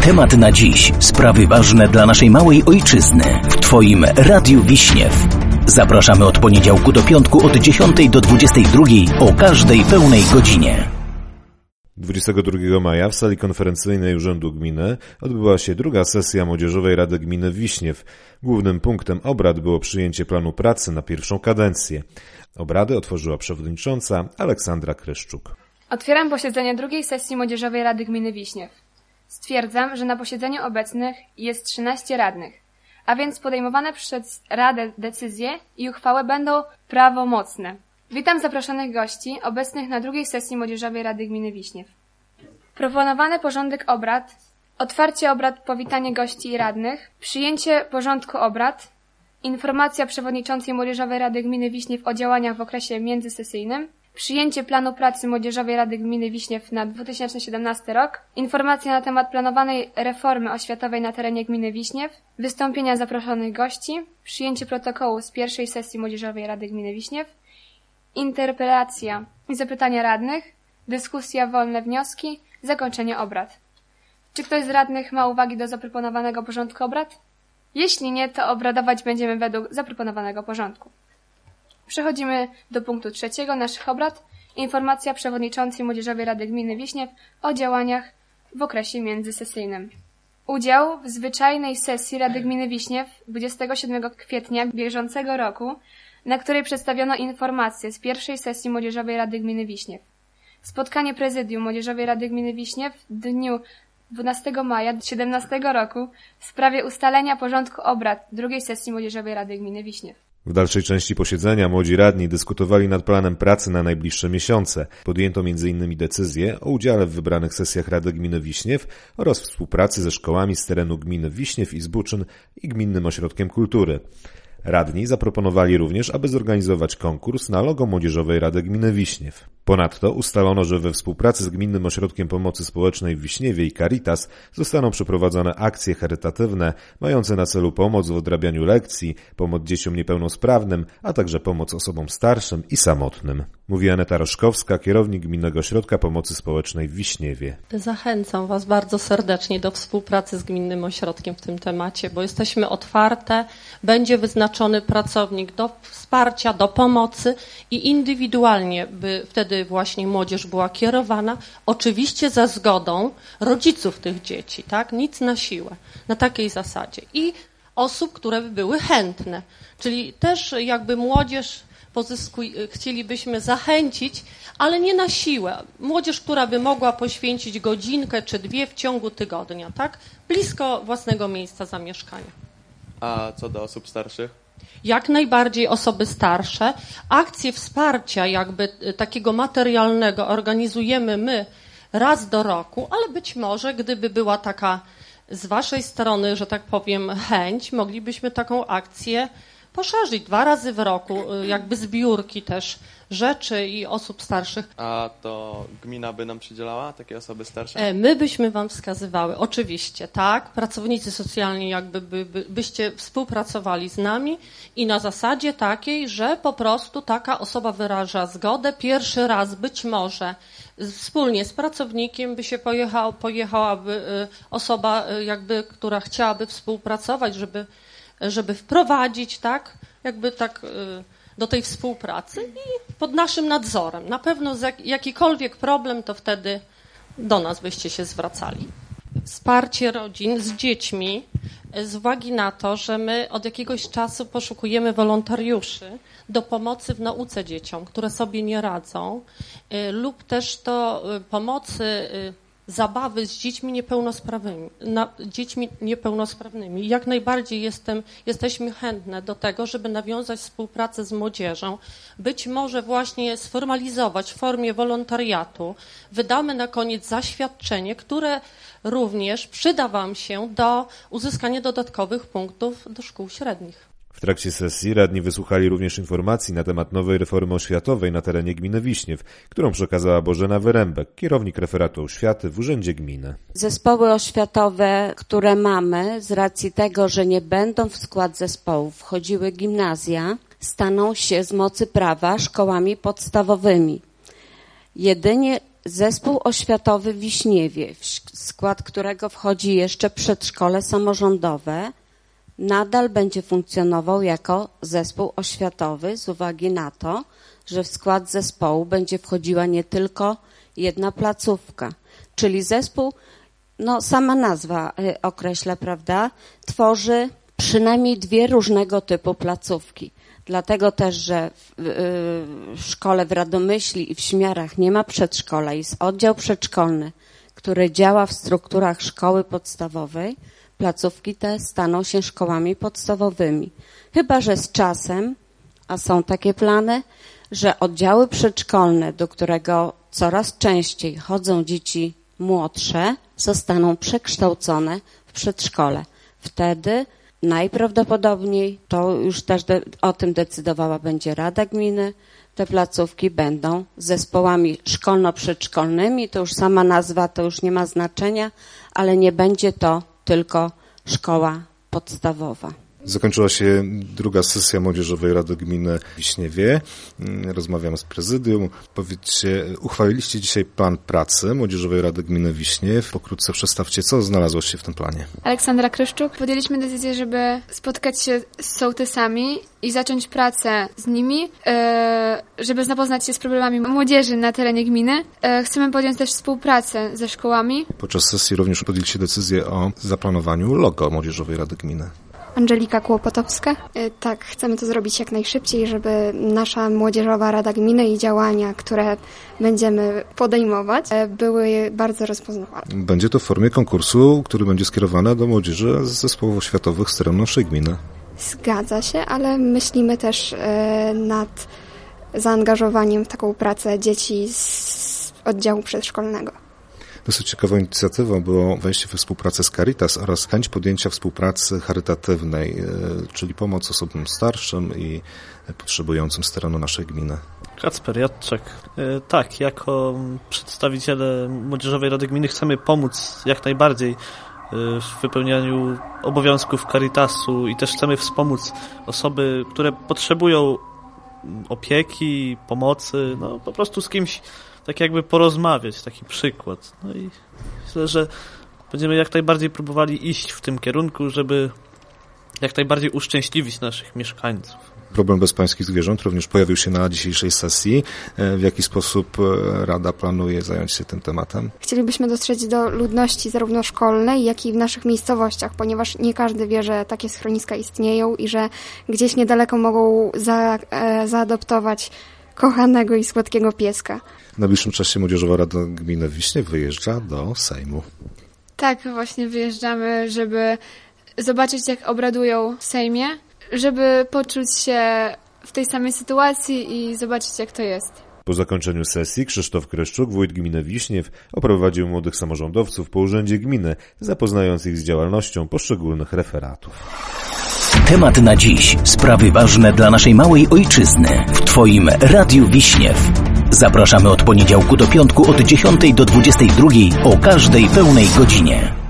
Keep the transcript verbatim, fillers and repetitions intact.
Temat na dziś. Sprawy ważne dla naszej małej ojczyzny. W Twoim Radiu Wiśniew. Zapraszamy od poniedziałku do piątku od dziesiątej do dwudziestej drugiej o każdej pełnej godzinie. dwudziestego drugiego maja w sali konferencyjnej Urzędu Gminy odbyła się druga sesja Młodzieżowej Rady Gminy Wiśniew. Głównym punktem obrad było przyjęcie planu pracy na pierwszą kadencję. Obrady otworzyła przewodnicząca Aleksandra Kryszczuk. Otwieram posiedzenie drugiej sesji Młodzieżowej Rady Gminy Wiśniew. Stwierdzam, że na posiedzeniu obecnych jest trzynaście radnych, a więc podejmowane przez Radę decyzje i uchwały będą prawomocne. Witam zaproszonych gości obecnych na drugiej sesji Młodzieżowej Rady Gminy Wiśniew. Proponowany porządek obrad, otwarcie obrad, powitanie gości i radnych, przyjęcie porządku obrad, informacja przewodniczącej Młodzieżowej Rady Gminy Wiśniew o działaniach w okresie międzysesyjnym, przyjęcie planu pracy Młodzieżowej Rady Gminy Wiśniew na dwa tysiące siedemnasty rok, informacja na temat planowanej reformy oświatowej na terenie gminy Wiśniew, wystąpienia zaproszonych gości, przyjęcie protokołu z pierwszej sesji Młodzieżowej Rady Gminy Wiśniew, interpelacja i zapytania radnych, dyskusja, wolne wnioski, zakończenie obrad. Czy ktoś z radnych ma uwagi do zaproponowanego porządku obrad? Jeśli nie, to obradować będziemy według zaproponowanego porządku. Przechodzimy do punktu trzeciego naszych obrad. Informacja przewodniczącej Młodzieżowej Rady Gminy Wiśniew o działaniach w okresie międzysesyjnym. Udział w zwyczajnej sesji Rady Gminy Wiśniew dwudziestego siódmego kwietnia bieżącego roku, na której przedstawiono informacje z pierwszej sesji Młodzieżowej Rady Gminy Wiśniew. Spotkanie prezydium Młodzieżowej Rady Gminy Wiśniew w dniu dwunastego maja dwa tysiące siedemnastego roku w sprawie ustalenia porządku obrad drugiej sesji Młodzieżowej Rady Gminy Wiśniew. W dalszej części posiedzenia młodzi radni dyskutowali nad planem pracy na najbliższe miesiące. Podjęto między innymi decyzję o udziale w wybranych sesjach Rady Gminy Wiśniew oraz współpracy ze szkołami z terenu gminy Wiśniew i Zbuczyn i Gminnym Ośrodkiem Kultury. Radni zaproponowali również, aby zorganizować konkurs na logo Młodzieżowej Rady Gminy Wiśniew. Ponadto ustalono, że we współpracy z Gminnym Ośrodkiem Pomocy Społecznej w Wiśniewie i Caritas zostaną przeprowadzone akcje charytatywne mające na celu pomoc w odrabianiu lekcji, pomoc dzieciom niepełnosprawnym, a także pomoc osobom starszym i samotnym. Mówi Aneta Roszkowska, kierownik Gminnego Ośrodka Pomocy Społecznej w Wiśniewie. Zachęcam Was bardzo serdecznie do współpracy z Gminnym Ośrodkiem w tym temacie, bo jesteśmy otwarte, będzie wyznaczony pracownik do wsparcia, do pomocy i indywidualnie by wtedy właśnie młodzież była kierowana, oczywiście za zgodą rodziców tych dzieci, tak? Nic na siłę, na takiej zasadzie. I osób, które by były chętne, czyli też jakby młodzież pozyskuj, chcielibyśmy zachęcić, ale nie na siłę. Młodzież, która by mogła poświęcić godzinkę czy dwie w ciągu tygodnia, tak? Blisko własnego miejsca zamieszkania. A co do osób starszych? Jak najbardziej osoby starsze. Akcje wsparcia jakby takiego materialnego organizujemy my raz do roku, ale być może gdyby była taka z Waszej strony, że tak powiem, chęć, moglibyśmy taką akcję poszerzyć dwa razy w roku, jakby zbiórki też rzeczy i osób starszych. A to gmina by nam przydzielała takie osoby starsze? My byśmy Wam wskazywały, oczywiście, tak. Pracownicy socjalni jakby by, by, byście współpracowali z nami i na zasadzie takiej, że po prostu taka osoba wyraża zgodę. Pierwszy raz być może wspólnie z pracownikiem by się pojechał, pojechałaby osoba jakby, która chciałaby współpracować, żeby żeby wprowadzić, tak, jakby tak do tej współpracy i pod naszym nadzorem. Na pewno jakikolwiek problem, to wtedy do nas byście się zwracali. Wsparcie rodzin z dziećmi z uwagi na to, że my od jakiegoś czasu poszukujemy wolontariuszy do pomocy w nauce dzieciom, które sobie nie radzą, lub też to pomocy zabawy z dziećmi niepełnosprawnymi, na, dziećmi niepełnosprawnymi. Jak najbardziej jestem, jesteśmy chętne do tego, żeby nawiązać współpracę z młodzieżą, być może właśnie sformalizować w formie wolontariatu. Wydamy na koniec zaświadczenie, które również przyda Wam się do uzyskania dodatkowych punktów do szkół średnich. W trakcie sesji radni wysłuchali również informacji na temat nowej reformy oświatowej na terenie gminy Wiśniew, którą przekazała Bożena Wyrębek, kierownik referatu oświaty w Urzędzie Gminy. Zespoły oświatowe, które mamy, z racji tego, że nie będą w skład zespołów wchodziły gimnazja, staną się z mocy prawa szkołami podstawowymi. Jedynie Zespół oświatowy Wiśniewie, w skład którego wchodzi jeszcze przedszkole samorządowe, nadal będzie funkcjonował jako zespół oświatowy z uwagi na to, że w skład zespołu będzie wchodziła nie tylko jedna placówka, czyli zespół, no sama nazwa y, określa, prawda, tworzy przynajmniej dwie różnego typu placówki. Dlatego też, że w, y, w szkole w Radomyśli i w Śmiarach nie ma przedszkola, jest oddział przedszkolny, który działa w strukturach szkoły podstawowej, placówki te staną się szkołami podstawowymi. Chyba że z czasem, a są takie plany, że oddziały przedszkolne, do którego coraz częściej chodzą dzieci młodsze, zostaną przekształcone w przedszkole. Wtedy najprawdopodobniej, to już też de- o tym decydowała będzie Rada Gminy, te placówki będą zespołami szkolno-przedszkolnymi, to już sama nazwa, to już nie ma znaczenia, ale nie będzie to tylko szkoła podstawowa. Zakończyła się druga sesja Młodzieżowej Rady Gminy w Wiśniewie. Rozmawiamy z prezydium. Powiedzcie, uchwaliliście dzisiaj plan pracy Młodzieżowej Rady Gminy Wiśniew. Pokrótce przedstawcie, co znalazło się w tym planie. Aleksandra Kryszczuk. Podjęliśmy decyzję, żeby spotkać się z sołtysami i zacząć pracę z nimi, żeby zapoznać się z problemami młodzieży na terenie gminy. Chcemy podjąć też współpracę ze szkołami. Podczas sesji również podjęliście decyzję o zaplanowaniu logo Młodzieżowej Rady Gminy. Angelika Kłopotowska. Tak, chcemy to zrobić jak najszybciej, żeby nasza Młodzieżowa Rada Gminy i działania, które będziemy podejmować, były bardzo rozpoznawalne. Będzie to w formie konkursu, który będzie skierowany do młodzieży z zespołów oświatowych z terenu naszej gminy. Zgadza się, ale myślimy też nad zaangażowaniem w taką pracę dzieci z oddziału przedszkolnego. Dosyć ciekawą inicjatywą było wejście we współpracę z Caritas oraz chęć podjęcia współpracy charytatywnej, czyli pomoc osobom starszym i potrzebującym z terenu naszej gminy. Kacper Jadczak. Tak, jako przedstawiciele Młodzieżowej Rady Gminy chcemy pomóc jak najbardziej w wypełnianiu obowiązków Caritasu i też chcemy wspomóc osoby, które potrzebują opieki, pomocy, no po prostu z kimś tak jakby porozmawiać, taki przykład. No i myślę, że będziemy jak najbardziej próbowali iść w tym kierunku, żeby jak najbardziej uszczęśliwić naszych mieszkańców. Problem bezpańskich zwierząt również pojawił się na dzisiejszej sesji. W jaki sposób Rada planuje zająć się tym tematem? Chcielibyśmy dotrzeć do ludności zarówno szkolnej, jak i w naszych miejscowościach, ponieważ nie każdy wie, że takie schroniska istnieją i że gdzieś niedaleko mogą za, e, zaadoptować kochanego i słodkiego pieska. W najbliższym czasie Młodzieżowa Rada Gminy Wiśniew wyjeżdża do Sejmu. Tak, właśnie wyjeżdżamy, żeby zobaczyć, jak obradują w Sejmie, żeby poczuć się w tej samej sytuacji i zobaczyć, jak to jest. Po zakończeniu sesji Krzysztof Kryszczuk, wójt gminy Wiśniew, oprowadził młodych samorządowców po urzędzie gminy, zapoznając ich z działalnością poszczególnych referatów. Temat na dziś. Sprawy ważne dla naszej małej ojczyzny. W Twoim Radiu Wiśniew. Zapraszamy od poniedziałku do piątku od dziesiątej do dwudziestej drugiej o każdej pełnej godzinie.